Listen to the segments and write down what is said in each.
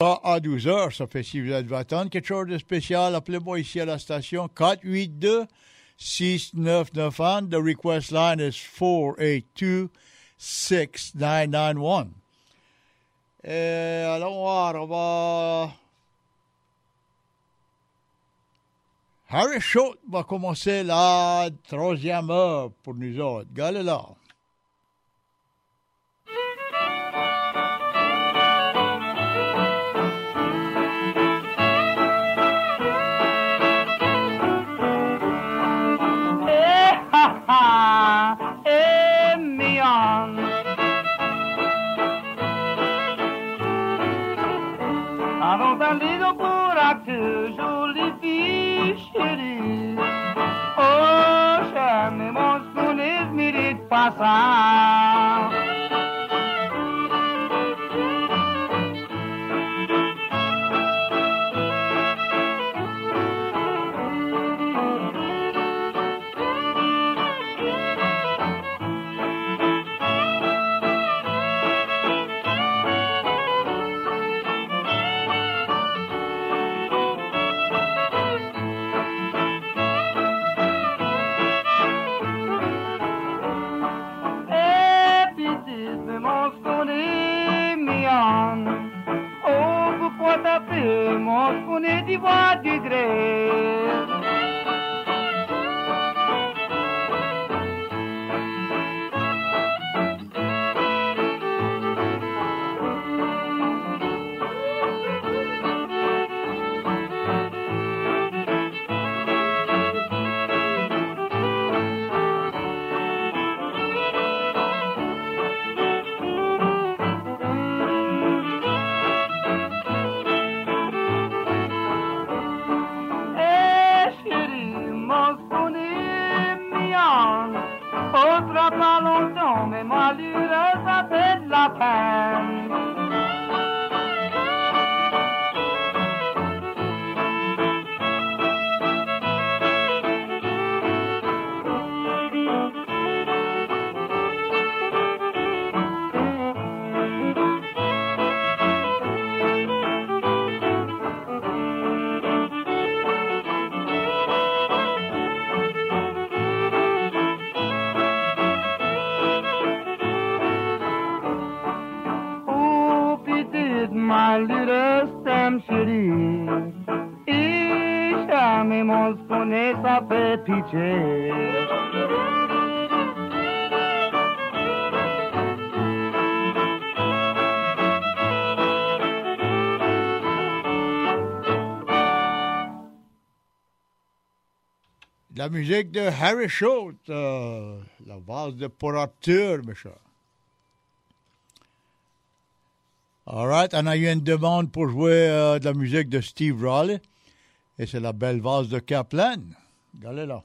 sera à 12 heures. Ça fait si vous êtes attendre quelque chose de spécial, appelez-moi ici à la station 482-6991. The request line is 482-6991. Allons voir, on va... Harry Schultz va commencer la troisième heure pour nous autres. Regardez là. Avant un lido pour acte, jolie fille chérie. Oh, j'aime mais mon souvenir mérite pas ça. Mon spune d'ivoire du gré. Pas longtemps, mais malheureuse a fait de la peine. My little stem chérie, et jamais mon spone ça fait pitié. La musique de Harry Schultz, la valse de Port Arthur, mes chers. All right, on a eu une demande pour jouer de la musique de Steve Raleigh. Et c'est la belle valse de Kaplan. Regardez là.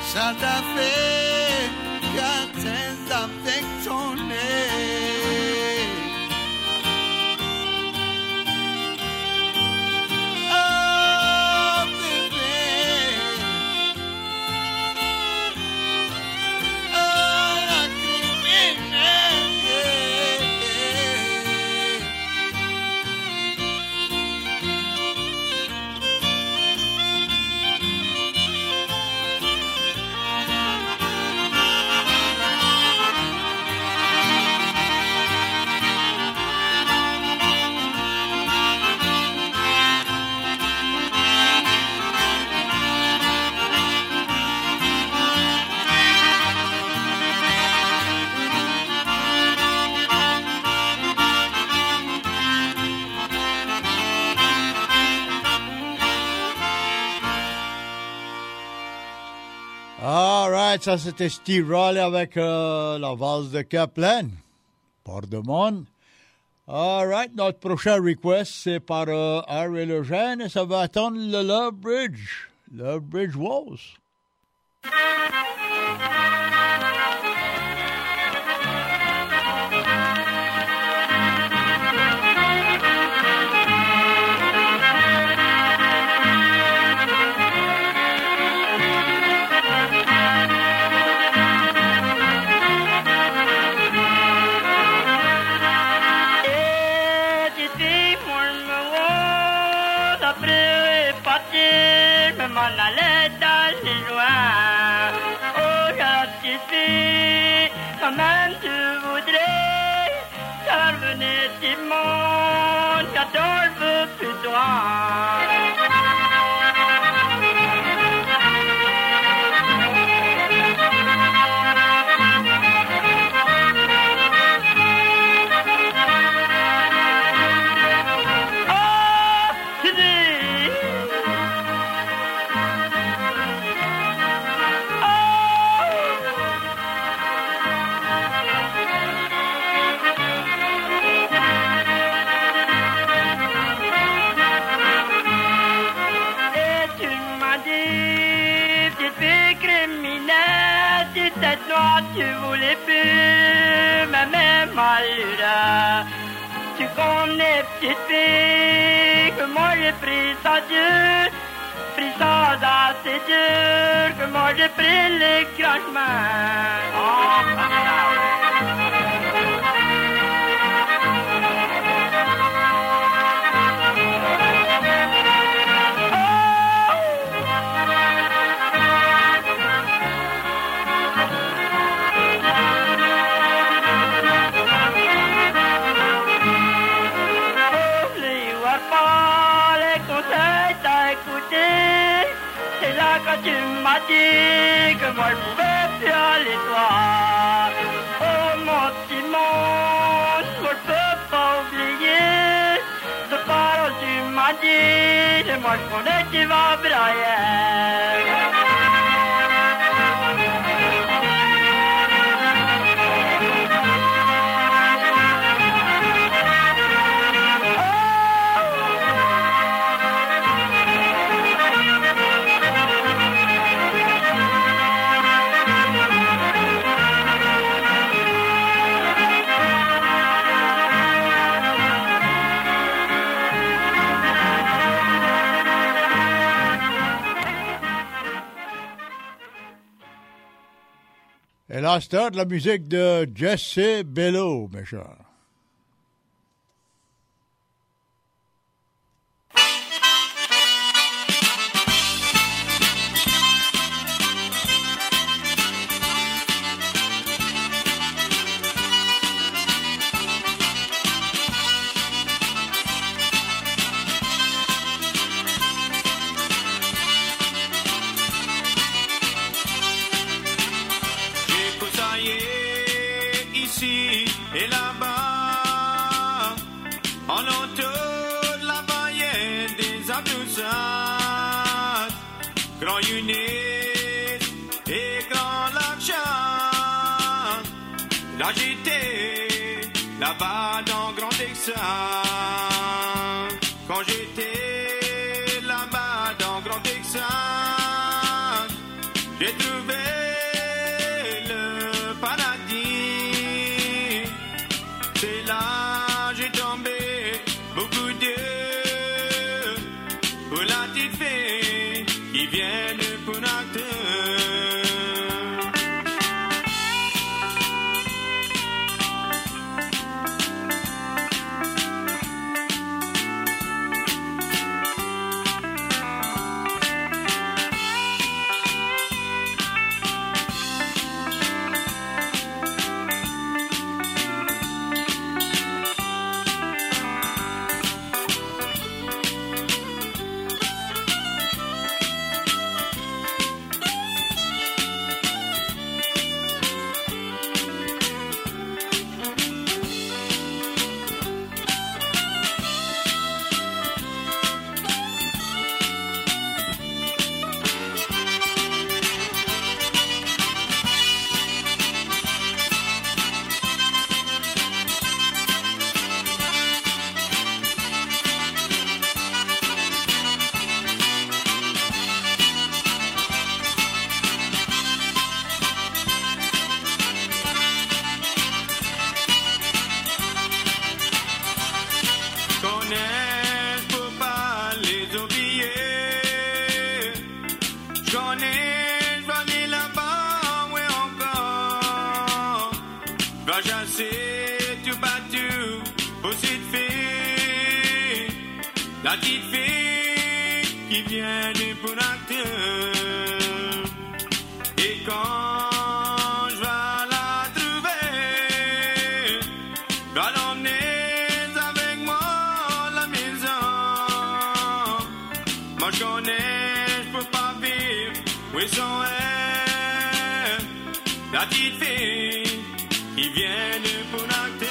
Santa Fe, captains affectionnés. Ça, c'était Steve Raleigh avec la valse de Kaplan. Par demande. All right, notre prochain request, c'est par Harry Legend et ça va attendre le Love Bridge. Love Bridge Waltz. m'en allais dans les joies. Oh, la petite fille, quand même tu voudrais, ça revenait si monde, quand on le veut plus toi. Tu voulais plus ma même malheur. Tu connais petite fille que moi j'ai pris ça dur, pris ça assez dur, que moi j'ai pris les grands chemins. Quand tu m'as dit que moi je pouvais plus aller toi. Oh mon petit monde, moi je peux pas oublier ce parole tu m'as dit, et moi je connais que tu vas brailler. Et là, c'est de la musique de Jesse Bello, mes chers. Et là-bas, en autour de la baillette des Abdoussades, Grand Yunis et Grand Lac-Chad. Là j'étais, là-bas dans Grand Texas. Quand j'étais là-bas dans Grand Texas, j'ai trouvé le paradis. C'est là j'ai tombé beaucoup d'eux pour la petite fille qui vient de Punakha. La petite fille qui vient de Punakha. Et quand je vais la trouver, je vais l'emmener avec moi à la maison. Moi je connais, je peux pas vivre où ils sont elle. La petite fille qui vient de Punakha.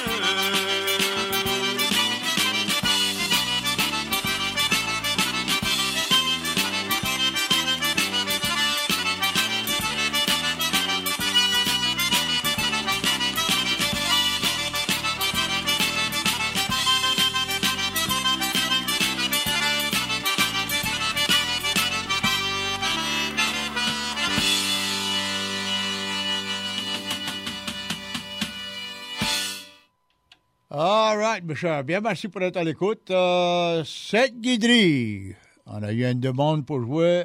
All right, mes chers. Bien, merci pour être à l'écoute. Cette guiderie. On a eu une demande pour jouer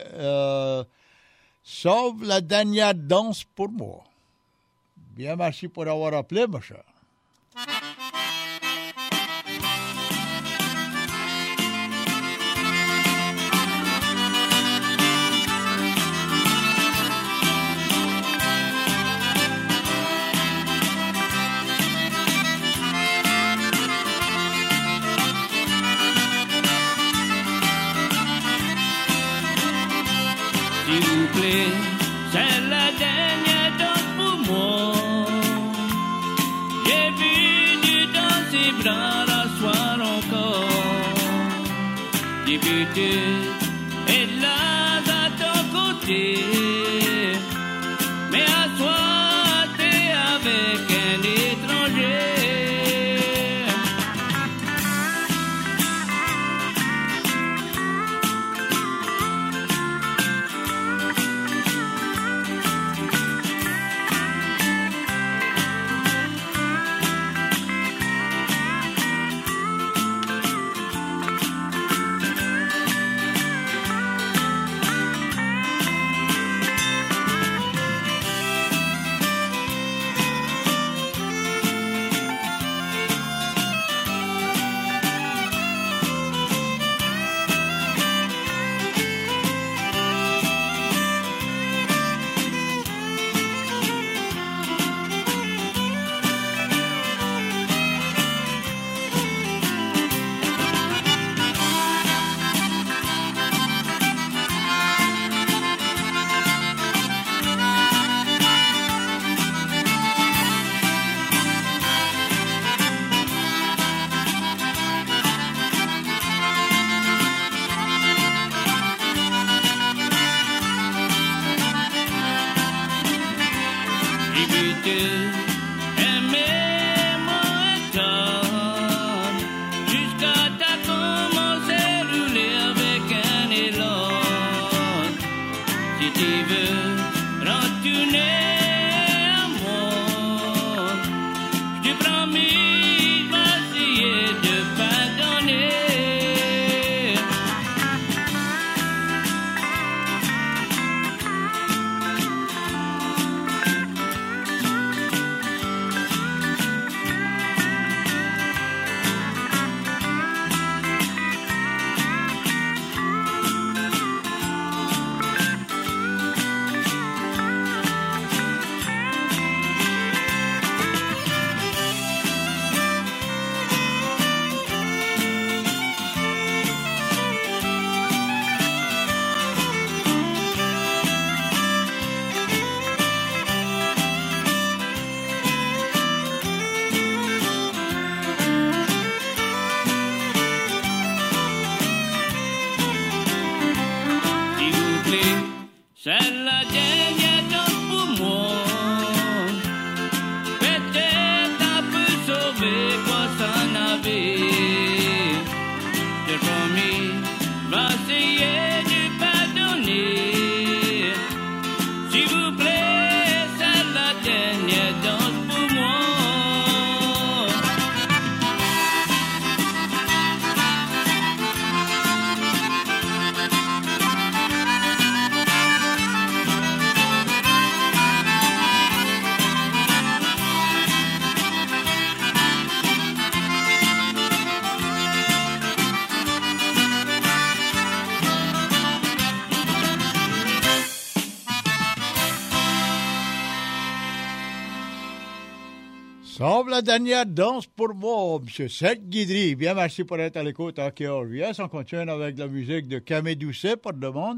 Sauve la dernière danse pour moi. Bien, merci pour avoir appelé, mes chers. S'il vous plaît, c'est la dernière danse pour moi. J'ai vu du danser bras la soir encore. Débuté et là à ton côté. Mais à soi t'es avec un étranger. retourner à moi. Je t'ai promis, je vais essayer de pardonner. C'est la dernière danse pour moi. Peut-être un peu sauvé quoi s'en avait. J'ai promis, je vais essayer de pardonner. S'il vous plaît, c'est la dernière danse pour moi. Sauve la dernière danse pour moi, M. Seth Guidry. Bien, merci pour être à l'écoute à KRVS. On continue avec la musique de Camille Doucet, par demande.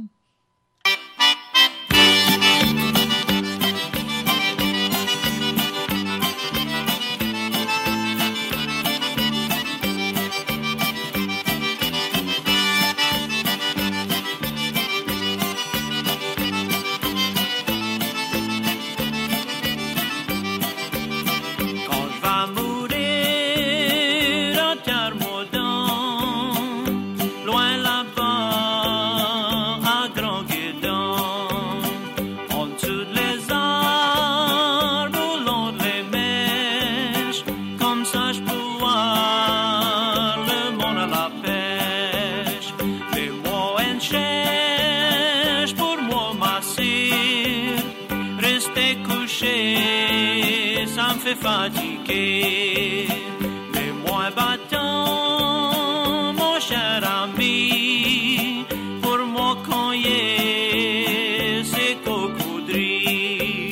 Fatigué, mais moi battant, mon cher ami, pour moi cogner ces cocodrilles.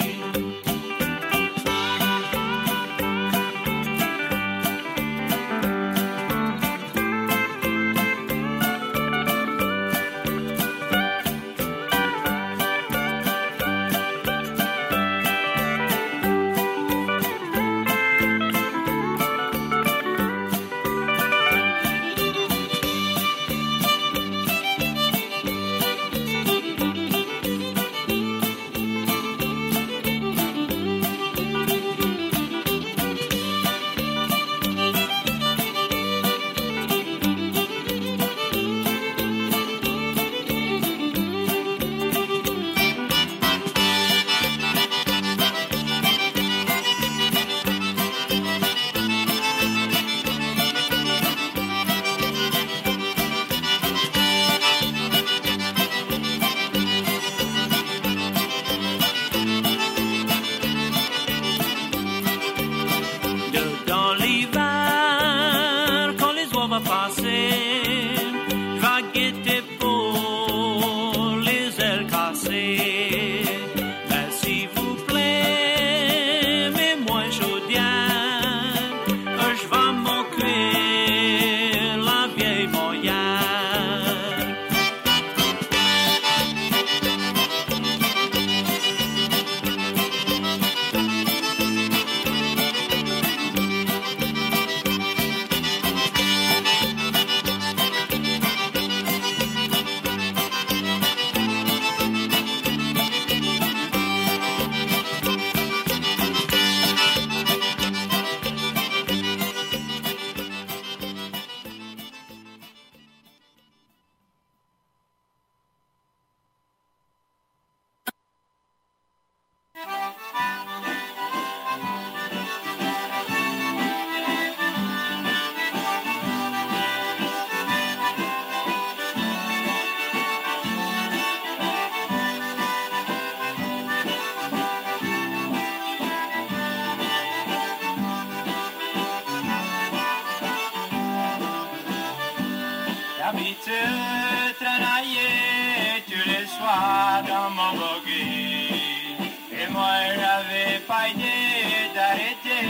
dans mon bogey. Et moi j'avais pas idée d'arrêter.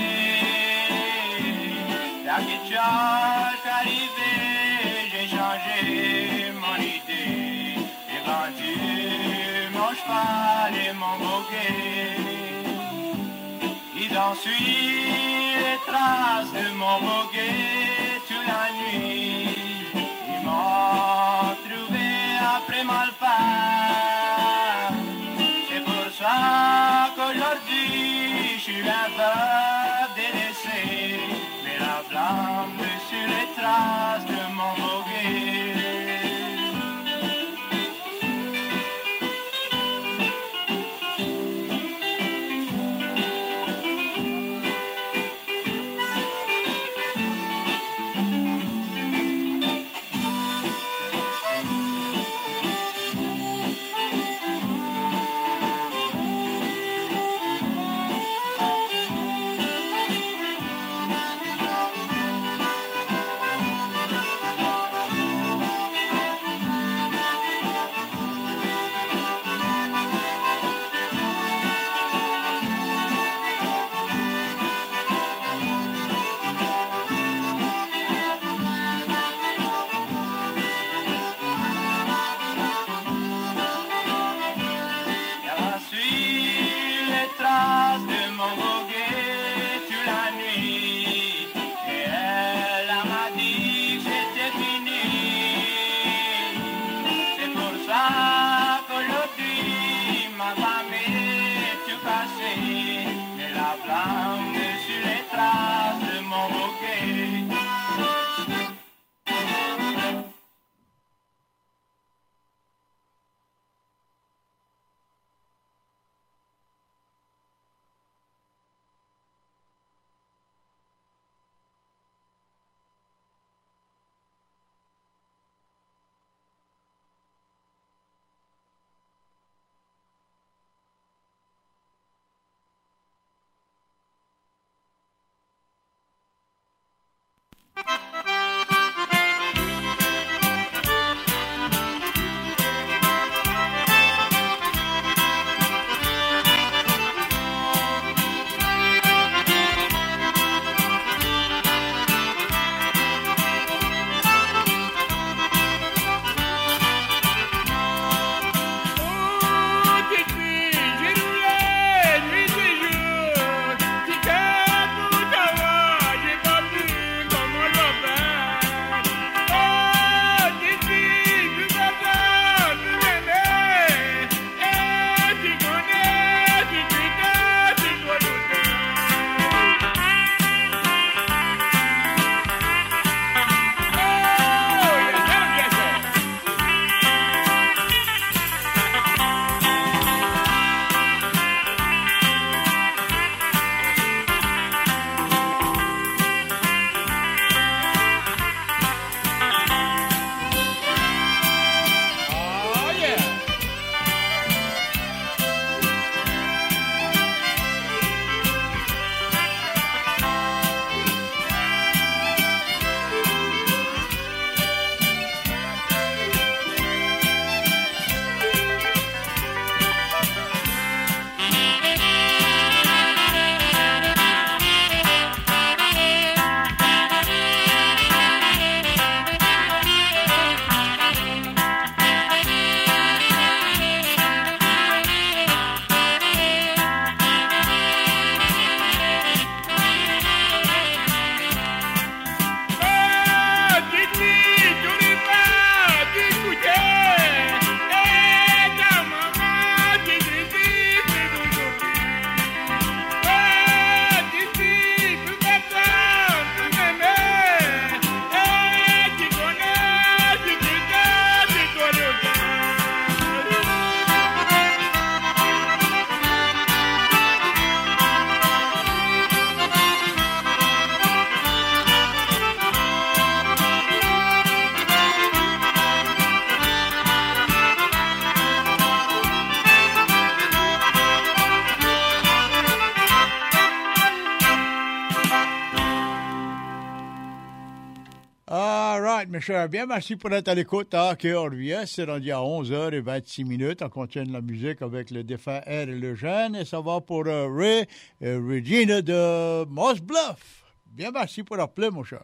La quelque chose arrivé, j'ai changé mon idée. J'ai vendu mon cheval et mon bogey. Ils ont suivi les traces de mon bogey toute la nuit. Ils m'ont trouvé après mal faire. C'est pour ça qu'aujourd'hui je suis un veuve délaissé. Mais la flamme sur les traces de mon bogey. mes chers, bien merci pour être à l'écoute. OK, on revient, c'est rendu à 11h26. On continue la musique avec le défunt R et le jeune. Et ça va pour Ray et Regina de Moss Bluff. Bien merci pour appeler, mon cher.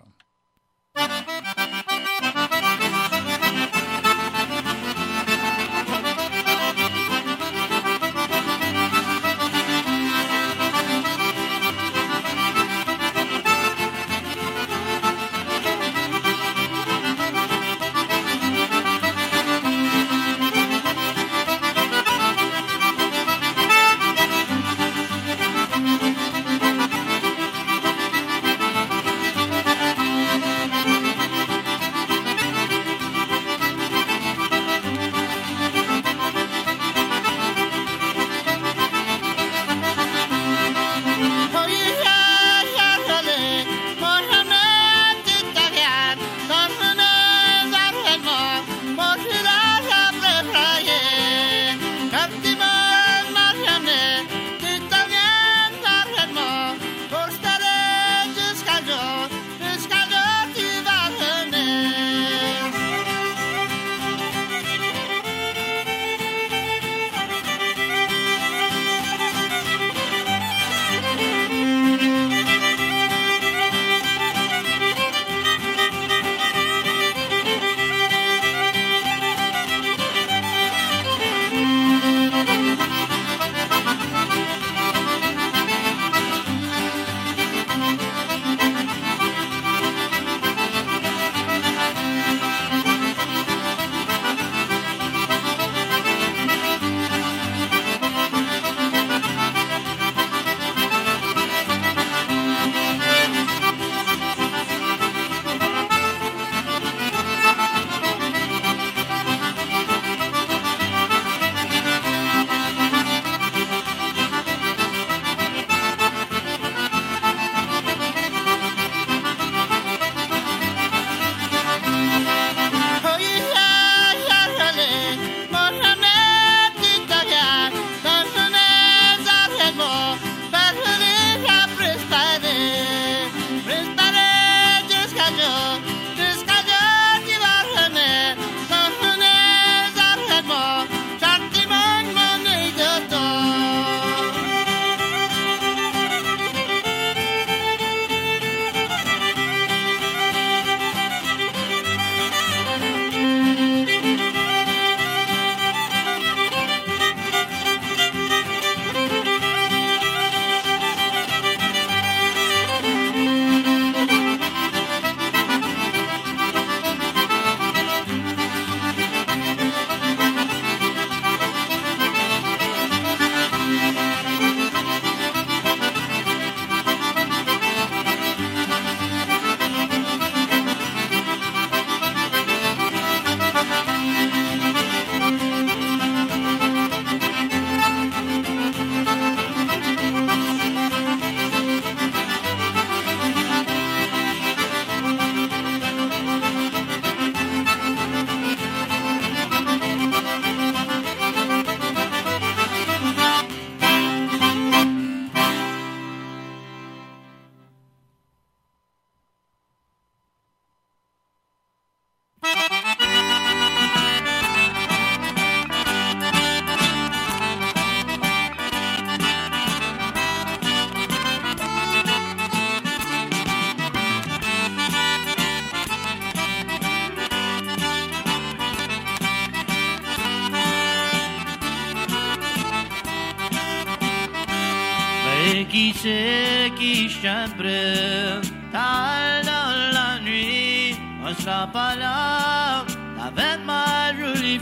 Qui c'est qui chambre tard dans la nuit, on sera pas là avec ma jolie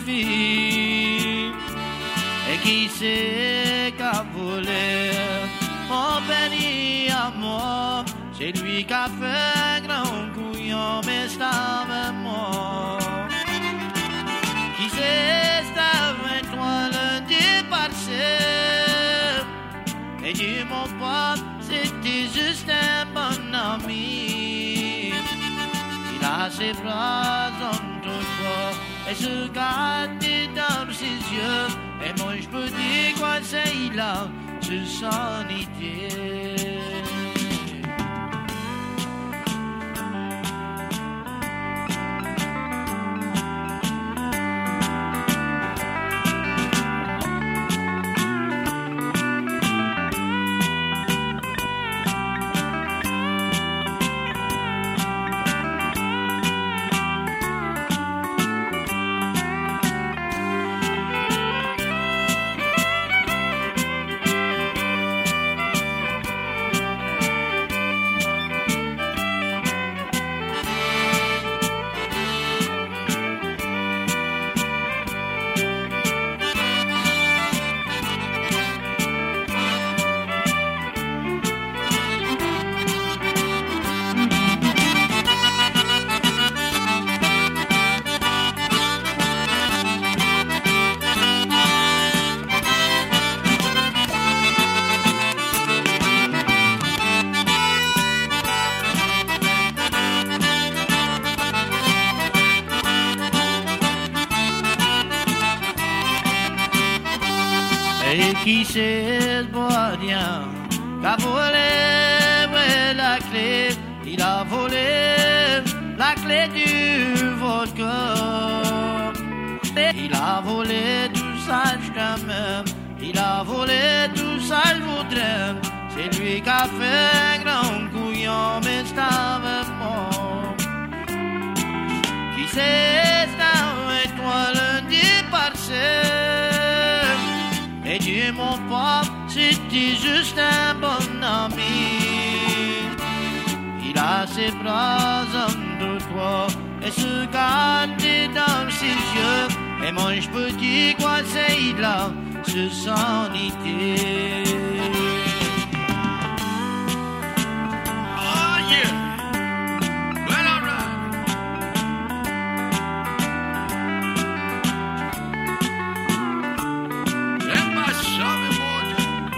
fille. Et qui c'est qui a volé mon béni amour, c'est lui qui a fait grand couillon, mais c'est avec moi. Qui c'est avec toi lundi passé? Et dis mon pote, c'était juste un bon ami. Il a ses bras entre toi et se garde dans ses yeux. Et moi je peux dire quoi c'est il a sur son idée. Et qui sait ce boisien qu'a volé la clé, il a volé la clé du vodka. Il a volé tout ça, je t'aime. Il a volé tout ça, je voudrais. C'est lui qui a fait un grand couillon, mais c'est avec moi. Qui sait, c'est avec toi lundi passé. Et Dieu, mon pape, c'était juste un bon ami. Il a ses bras de toi et se garde dans ses yeux. Et moi, je peux dire quoi c'est là, ce sanité. Oh yeah! Well, all right. Let my shove it, boy.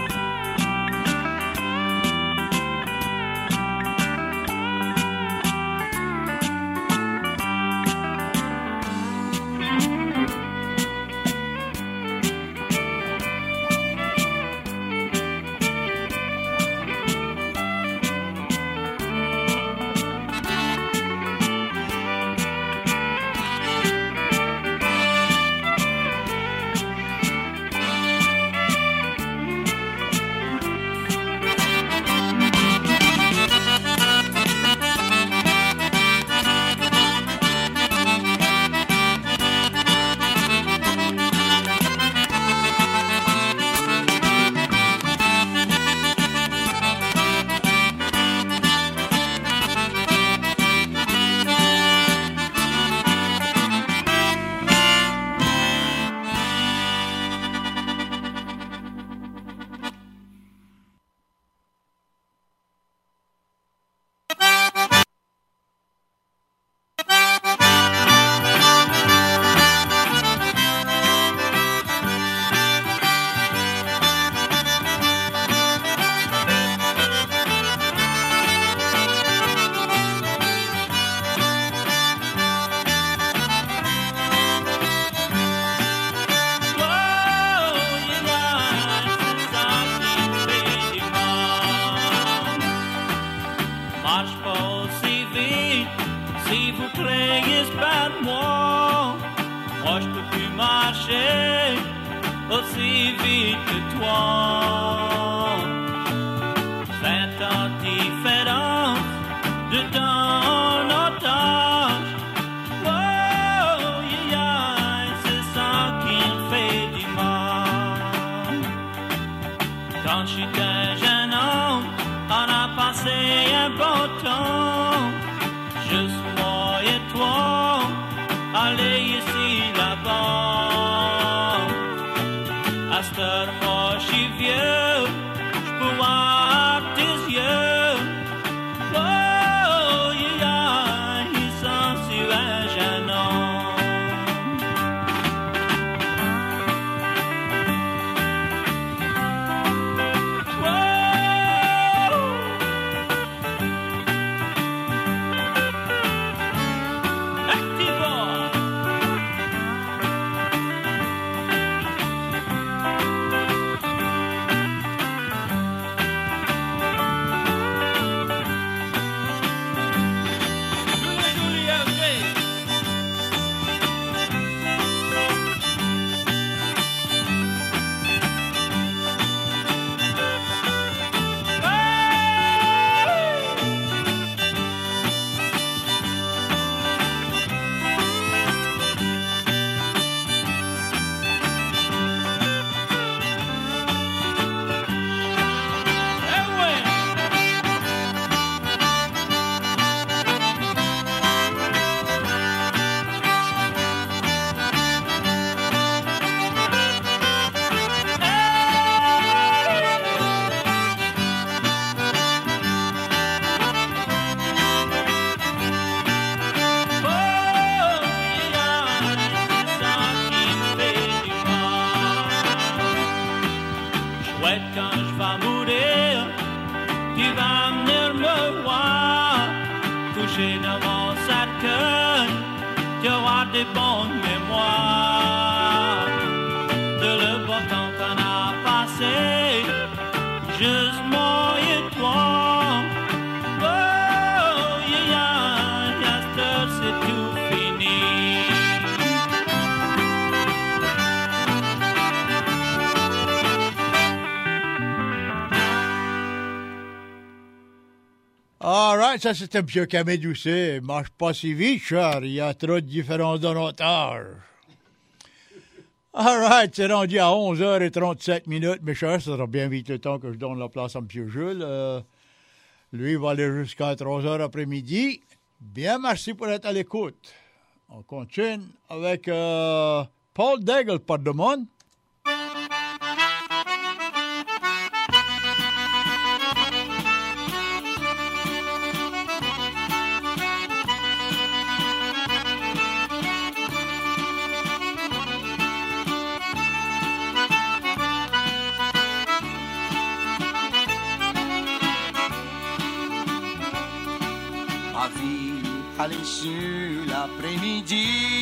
aussi vite que toi. 20 ans de différence de ton otage. Oh, yeah, yeah, c'est ça qui me fait du mal. Quand j'étais jeune homme, on a passé un bon temps. Juste moi et toi, aller ici, là-bas. À cette heure, moi, je suis vieux, je peux voir tes yeux. Oh, yeah, yeah, ils sont sur un jeune homme. Quand je vais mourir, tu vas venir me voir, couché dans mon cercueil, tu auras des bonnes mémoires de le beau temps qu'on a All right, ça c'était M. Camille Doucet. Marche pas si vite, cher. Il y a trop de différence dans notre âge. All right, c'est rendu à 11h37, mes chers. Ça sera bien vite le temps que je donne la place à M. Jules. Lui, il va aller jusqu'à 3h après-midi. Bien, merci pour être à l'écoute. On continue avec Paul Daigle, par demande. Aller sur l'après-midi,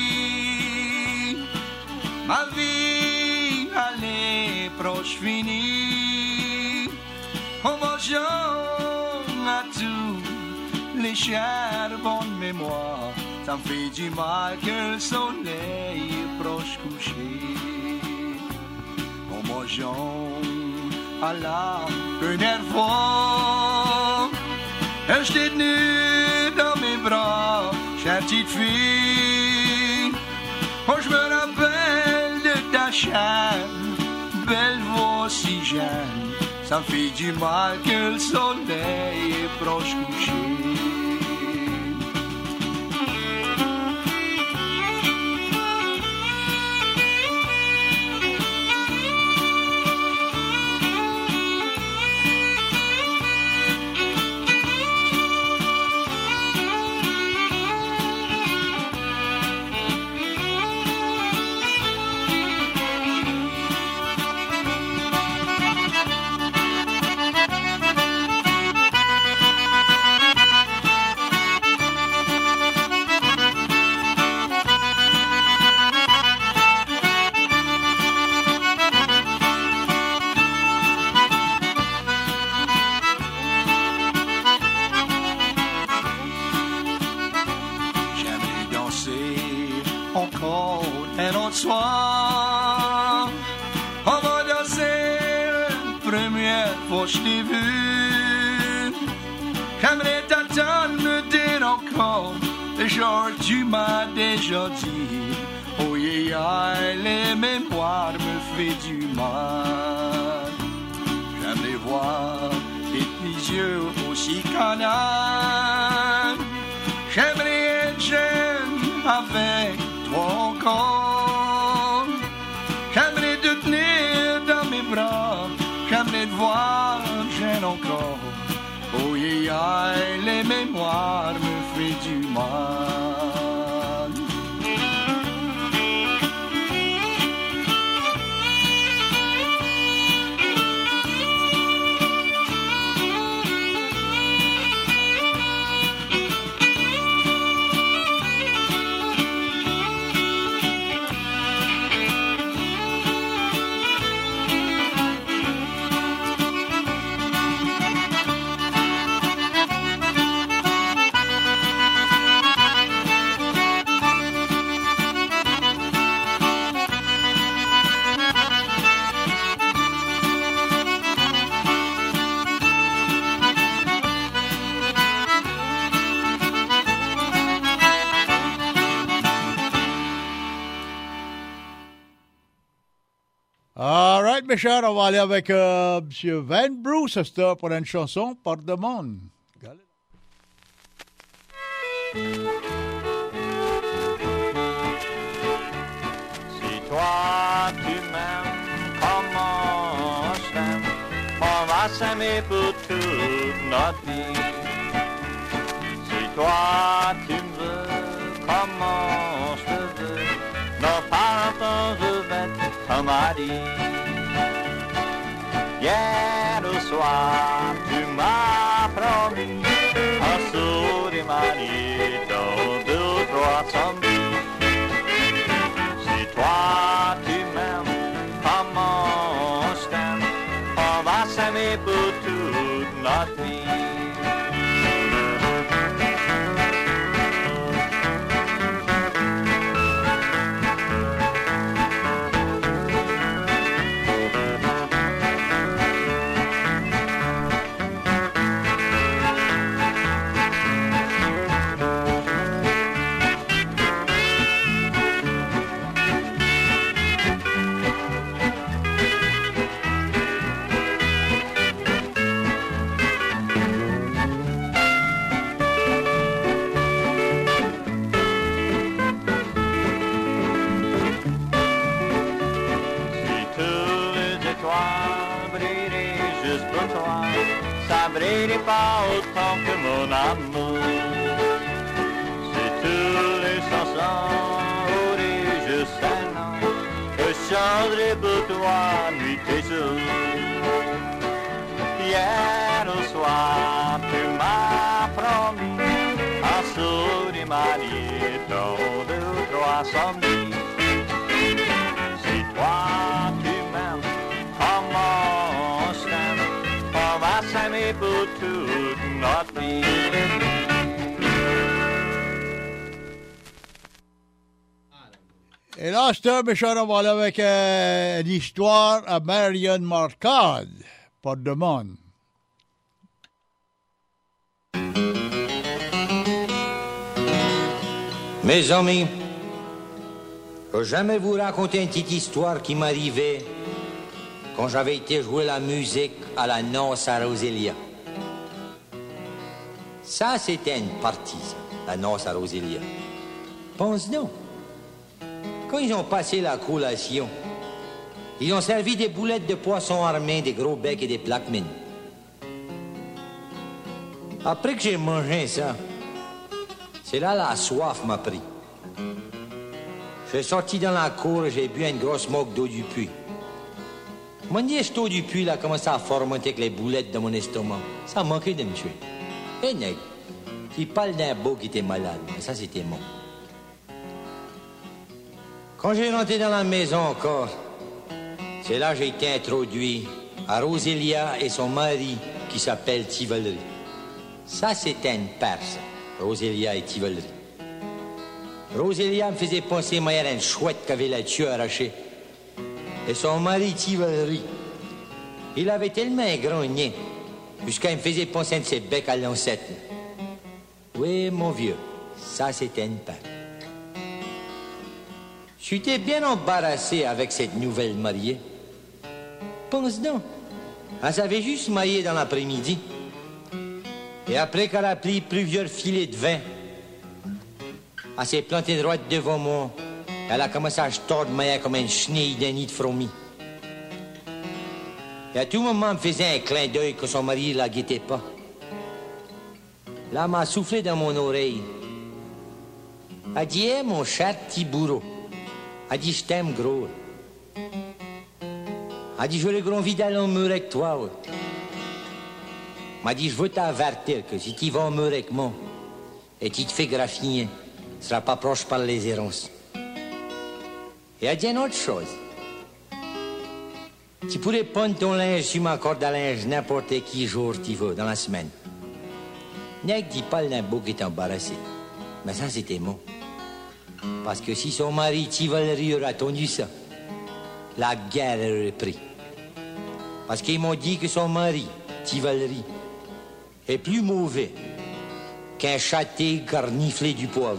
ma vie allait proche finie, en mangeant à tous les chères bonnes mémoires, ça me fait du mal que le soleil est proche couché, en mangeant à la première fois, j'étais nu dans mes bras, chère petite fille. Oh, je me rappelle de ta chaîne, belle voix si jeune. Ça me fait du mal que le soleil est proche couché. soir, on va danser la première fois que je t'ai vu. J'aimerais t'attendre, me dire encore le jour tu m'as déjà dit. Oh yeah, les mémoires me fait du mal. J'aimerais voir tes yeux aussi canards. J'aimerais être jeune avec toi encore. J'aimerais te tenir dans mes bras. J'aimerais te voir jeune encore. Oh yeah, les mémoires me font du mal. All right, mes chers, on va aller avec M. Van Bruce pour une chanson par demande. Si toi tu m'aimes, comment je t'aime, on va s'aimer pour toute notre vie. Si toi tu me veux, comment je te veux, nos parents je vais comme a dit. Hier au soir, tu m'as promis un sourire magnifique, deux ou trois samedis. Si toi tu m'aimes, comment je t'aime, on va s'aimer pour toute notre vie. brûler juste pour toi, ça brûle pas autant que mon amour. Si tous les chansons auraient juste un an, je chanterai pour toi nuit et jour. Hier au soir, tu m'as promis un sourire marié dans 2 ou 3 samedis. Si toi tu m'aimes, comment je t'aime, on va s'aimer pour toute notre vie. Et là, Méchant, on va aller avec une histoire à Marion Marcade, Port de Mon. Mes amis, je vais jamais vous raconter une petite histoire qui m'arrivait quand j'avais été jouer la musique à la noce à Rosélia. Ça, c'était une partie, ça, la noce à Rosélia. Pense donc. Quand ils ont passé la collation, ils ont servi des boulettes de poisson armées, des gros becs et des plaquemines. Après que j'ai mangé ça, c'est là la soif m'a pris. Je suis sorti dans la cour et j'ai bu une grosse moque d'eau du puits. Mon cette eau du puits là, commençait à fermenter avec les boulettes de mon estomac. Ça manquait de me tuer. Et nègre, tu parles d'un beau qui était malade, mais ça c'était moi. Quand j'ai rentré dans la maison encore, c'est là que j'ai été introduit à Rosélia et son mari qui s'appelle Tivalerie. Ça c'était une Perse, Rosélia et Tivalerie. Rosélia me faisait penser à une chouette qui avait la queue arrachée. Et son mari Tivalerie, il avait tellement un grand nez, jusqu'à me faisait penser à ses becs à l'ancêtre. Oui, mon vieux, ça c'était une Perse. J'étais bien embarrassé avec cette nouvelle mariée. Pense donc, elle s'avait juste maillée dans l'après-midi. Et après qu'elle a pris plusieurs filets de vin, elle s'est plantée droite devant moi. Elle a commencé à se tordre maillée comme une chenille d'un nid de fourmis. Et à tout moment, elle me faisait un clin d'œil que son mari ne la guettait pas. Là, elle m'a soufflé dans mon oreille. Elle dit, hey, mon cher petit bourreau. Elle dit, je t'aime gros. Elle dit, j'aurais grand envie d'aller en mur avec toi. Ouais. Elle dit, je veux t'avertir que si tu vas en mur avec moi et tu te fais graffiner, tu ne seras pas proche par les errances. Et elle dit une autre chose. Tu pourrais prendre ton linge sur ma corde à linge n'importe qui jour tu veux dans la semaine. Nègre dit pas d'un beau qui est embarrassé. Mais ça, c'était moi. Parce que si son mari Tivalerie aurait attendu ça, la guerre aurait pris. Parce qu'ils m'ont dit que son mari, Tivalerie, est plus mauvais qu'un châté garniflé du poivre.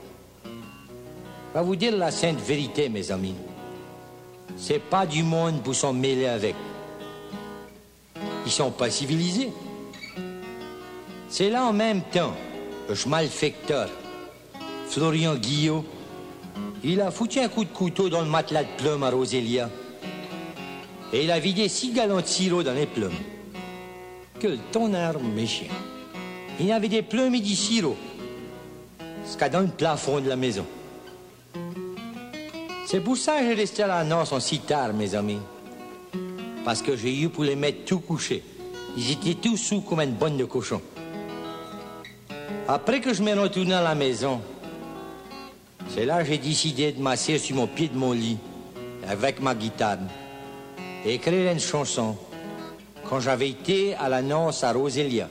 Je vais vous dire la sainte vérité, mes amis. C'est pas du monde pour s'en mêler avec. Ils sont pas civilisés. C'est là en même temps, le malfecteur, Florian Guillot, il a foutu un coup de couteau dans le matelas de plumes à Rosélia. Et il a vidé 6 gallons de sirop dans les plumes. Que le tonnerre méchant. Il y avait des plumes et du sirop. Ce qu'il y a dans le plafond de la maison. C'est pour ça que j'ai resté à la noce en si tard, mes amis. Parce que j'ai eu pour les mettre tout couchés. Ils étaient tous sous comme une bonne de cochon. Après que je m'ai retourné à la maison, c'est là que j'ai décidé de m'asseoir sur mon pied de mon lit, avec ma guitare, et écrire une chanson, quand j'avais été à la noce à Rosélia.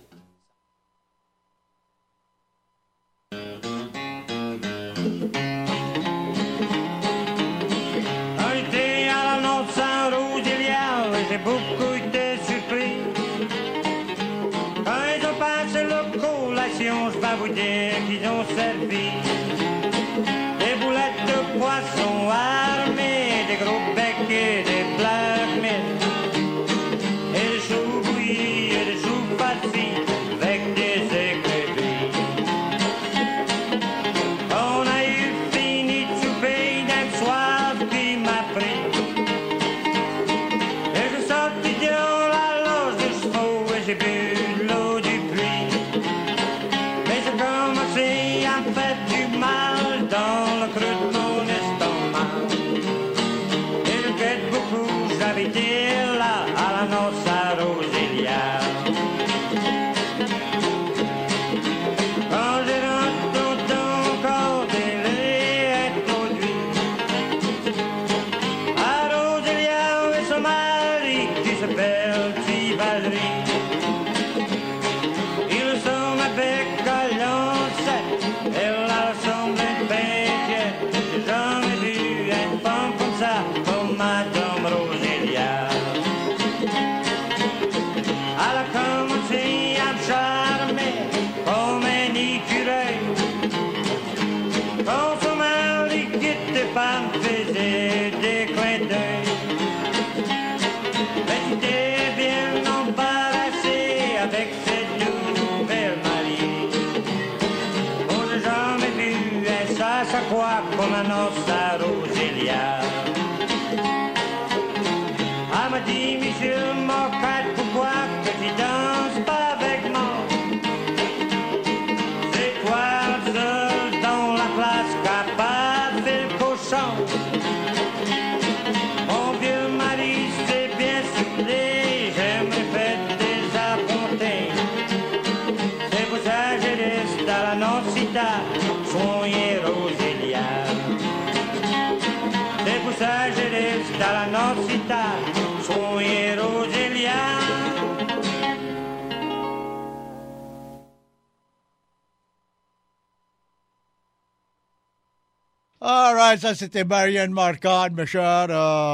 J'étais à la noce à Rosélia, j'ai beaucoup été surpris. Quand ils ont passé leur collation, je vais vous dire qu'ils ont servi des boulettes de poisson armées, des gros becs et des plaquemines, et des choux bouillis et des choux farcis avec des écrévis. On a eu fini de souper d'un soif qui m'a pris, et je sortis j'ai bu de l'eau du puits. Mais j'ai commencé à me faire du mal dans le creux de mon estomac. Et je regrette beaucoup, j'avais été là à la noce à Rosélia. Quand j'ai rentré dans ton corps, délai introduit à Rosélia et son mari qui s'appelle Tivalerie. Ils sont avec Gallionsette, elle a ressemblé bien quiète. J'ai jamais vu une femme comme ça, comme Madame Rosélia. Elle a commencé à me charmer comme un écureuil. Quand son mari quittait pas, me faisait des clins d'œil. Mais j'étais bien embarrassé avec cette nouvelle mariée. Oh, j'ai jamais vu un sache à quoi comme un os à Rosélia. Elle m'a dit, monsieur Mocate, pourquoi que tu danses pas avec moi? C'est toi seul dans la place capable de le cochon. Mon vieux mari s'est bien soufflé, j'aimerais faire des appontés. C'est pour ça que je reste à la Nocita, soigner Rosélia. C'est pour ça que je reste à la Nocita, soigner Rosélia. All right, ça c'était Marianne Marcotte, mes chers.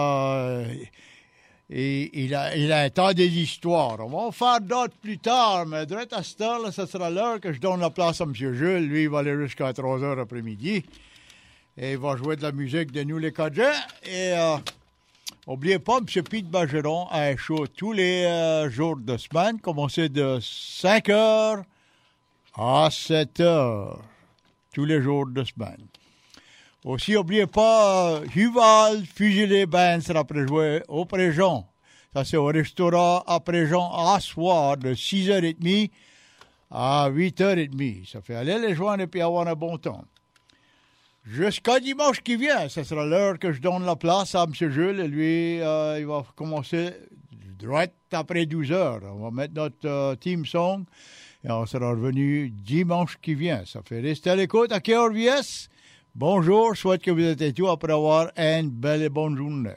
Il a un temps des histoires. On va en faire d'autres plus tard, mais direct à cette heure, ce sera l'heure que je donne la place à M. Jules. Lui, il va aller jusqu'à 3 heures après-midi. Et il va jouer de la musique de nous, les Cajuns. Et n'oubliez pas, M. Pete Bergeron a un show tous les jours de semaine, commencé de 5 heures à 7 heures. Tous les jours de semaine. Aussi, n'oubliez pas, Huval Fusilier Band sera préjoué au Préjean. Ça, c'est au restaurant à Préjean à soir de 6h30 à 8h30. Ça fait aller les joindre et puis avoir un bon temps. Jusqu'à dimanche qui vient, ce sera l'heure que je donne la place à M. Jules. Et lui, il va commencer direct après 12 heures. On va mettre notre team song et on sera revenu dimanche qui vient. Ça fait rester à l'écoute à KRVS. Bonjour, je souhaite que vous êtes tous après avoir une belle et bonne journée.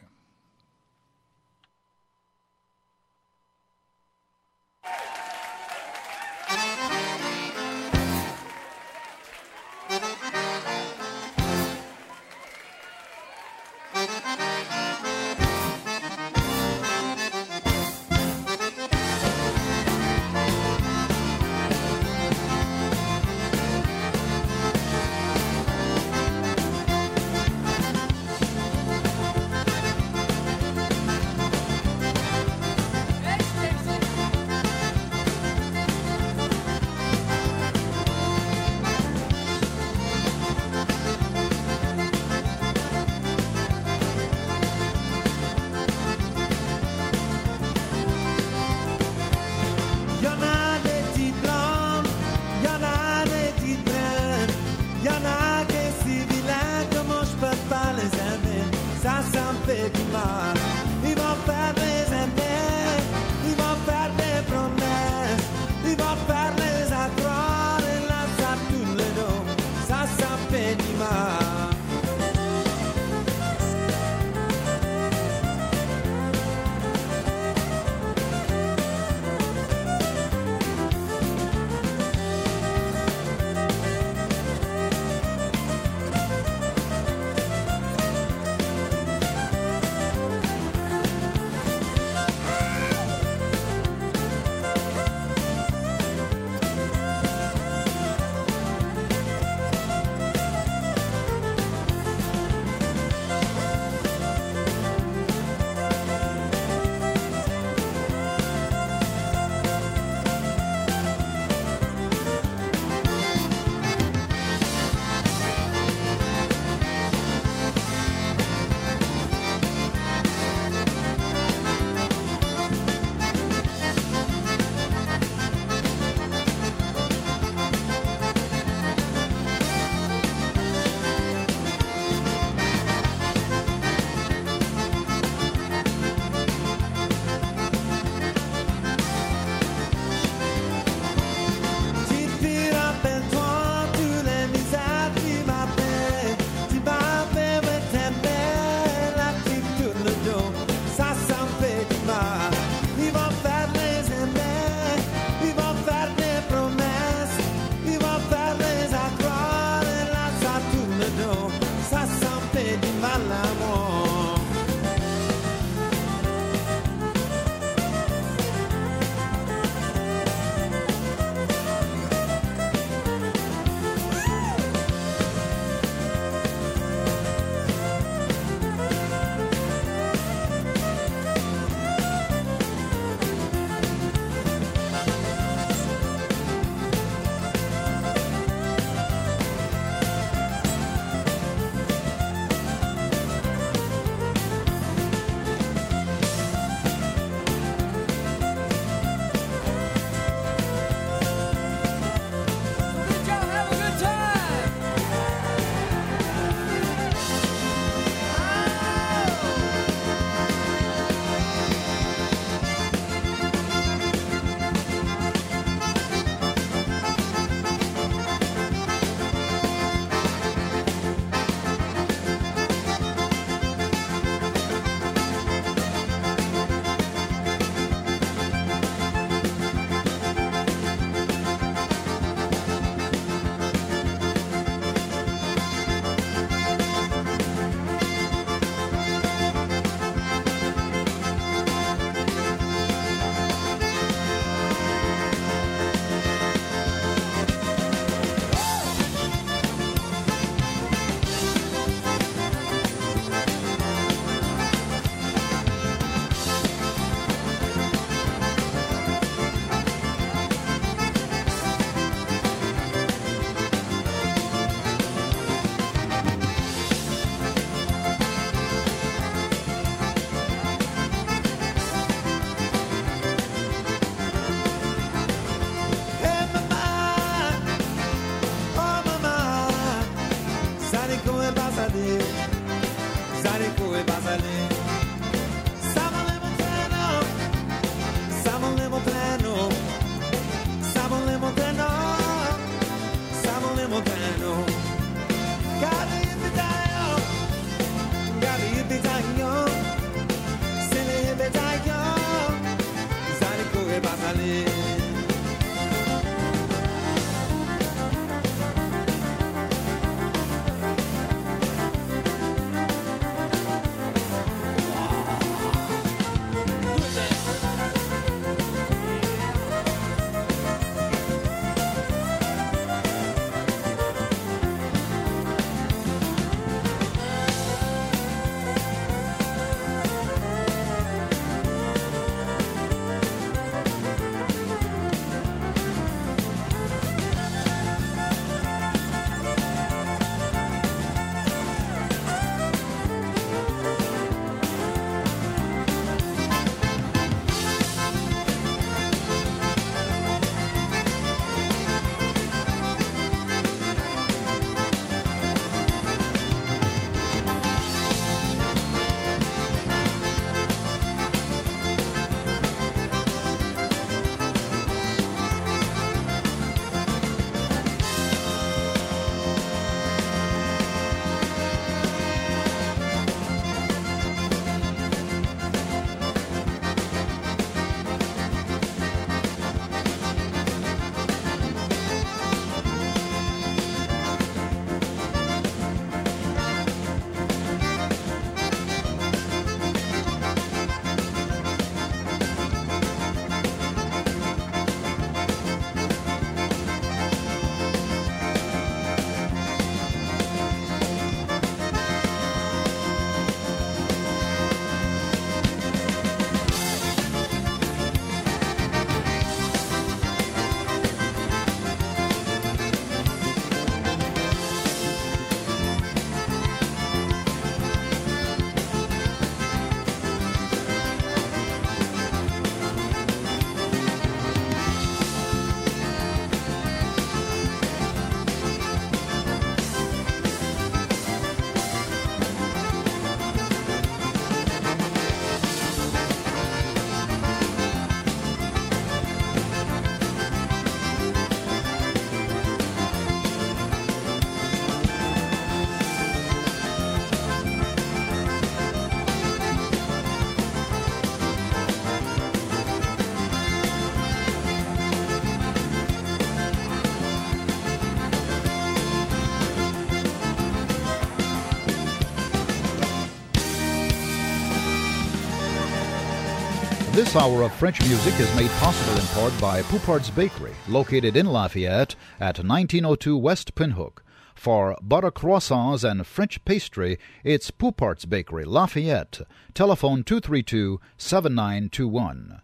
This hour of French music is made possible in part by Poupart's Bakery, located in Lafayette at 1902 West Pinhook. For butter croissants and French pastry, it's Poupart's Bakery, Lafayette. Telephone 232-7921.